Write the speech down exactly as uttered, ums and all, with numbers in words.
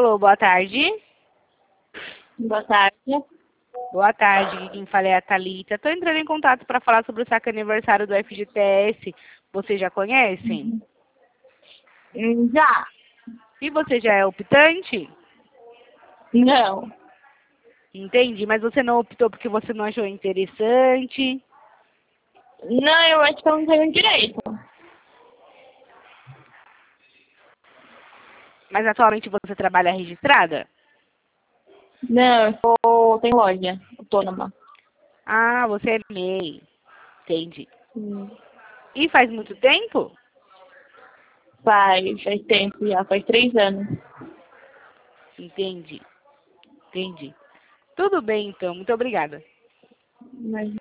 Alô, boa tarde. Boa tarde. Boa tarde, quem fala é a Thalita. Estou entrando em contato para falar sobre o saque aniversário do F G T S. Vocês já conhecem? Hum, Já. E você já é optante? Não. Entendi, mas você não optou porque você não achou interessante? Não, eu acho que eu não tenho direito. Mas atualmente você trabalha registrada? Não, eu sou... tenho loja autônoma. Ah, você é M E I. Entendi. Hum. E faz muito tempo? Faz, faz tempo já, faz três anos. Entendi. Entendi. Tudo bem, então. Muito obrigada. Mas